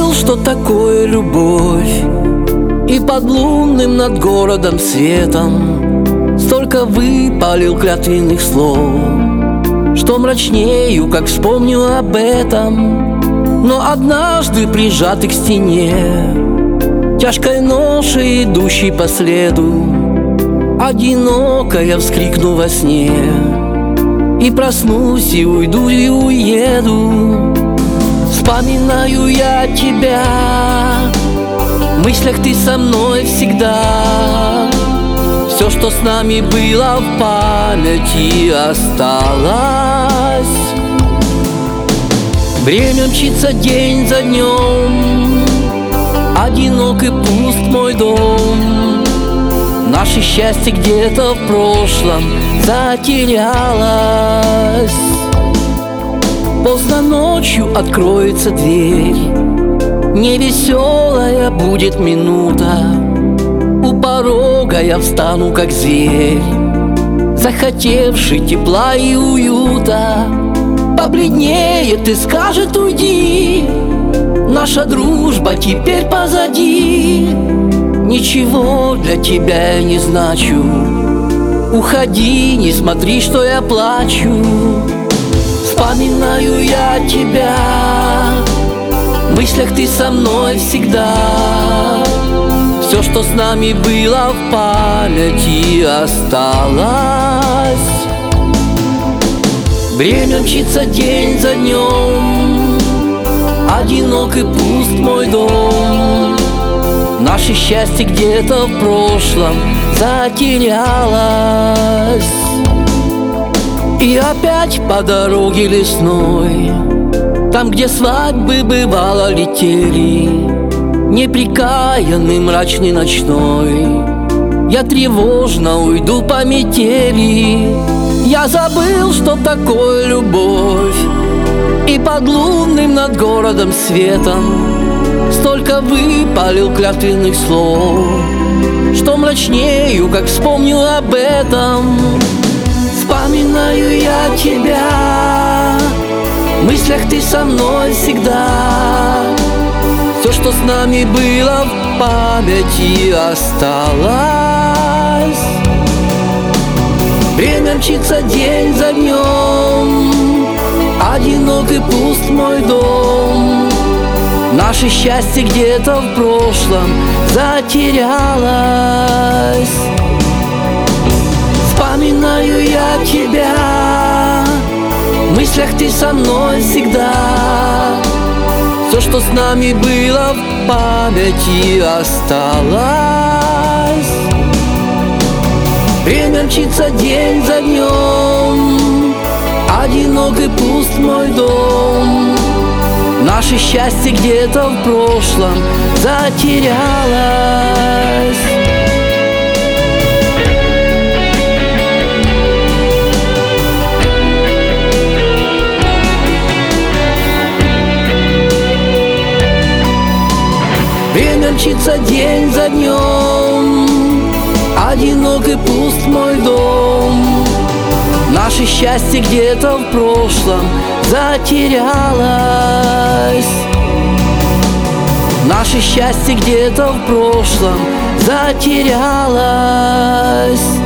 забыл, что такое любовь, и под лунным над городом светом столько выпалил клятвенных слов, что мрачнею, как вспомню об этом. Но однажды, прижатый к стене, тяжкой ношей, идущей по следу, одиноко я вскрикну во сне, и проснусь, и уйду, и уеду. Вспоминаю я тебя, в мыслях ты со мной всегда. Все, что с нами было, в памяти осталось. Время мчится день за днем, одинок и пуст мой дом. Наше счастье где-то в прошлом затерялось. Поздно ночью откроется дверь, невеселая будет минута. У порога я встану, как зверь, захотевший тепла и уюта. Побледнеет и скажет: уйди, наша дружба теперь позади. Ничего для тебя я не значу, уходи, не смотри, что я плачу. Вспоминаю я тебя, в мыслях ты со мной всегда. Все, что с нами было, в памяти осталось. Время мчится день за днем, одинок и пуст мой дом. Наше счастье где-то в прошлом затерялось. И опять по дороге лесной, там, где свадьбы бывало летели, непрекаянный мрачный ночной, я тревожно уйду по метели. Я забыл, что такое любовь, и под лунным над городом светом столько выпалил клятвенных слов, что мрачнею, как вспомню об этом. Вспоминаю я тебя, в мыслях ты со мной всегда. Все, что с нами было, в памяти осталось. Время мчится день за днем, одинок и пуст мой дом. Наше счастье где-то в прошлом затерялось. Вспоминаю я тебя, в мыслях ты со мной всегда. Все, что с нами было, в памяти осталось. Время мчится день за днем, одинок и пуст мой дом. Наше счастье где-то в прошлом затерялось. Время мчится день за днем, одинок и пуст мой дом. Наше счастье где-то в прошлом затерялось. Наше счастье где-то в прошлом затерялось.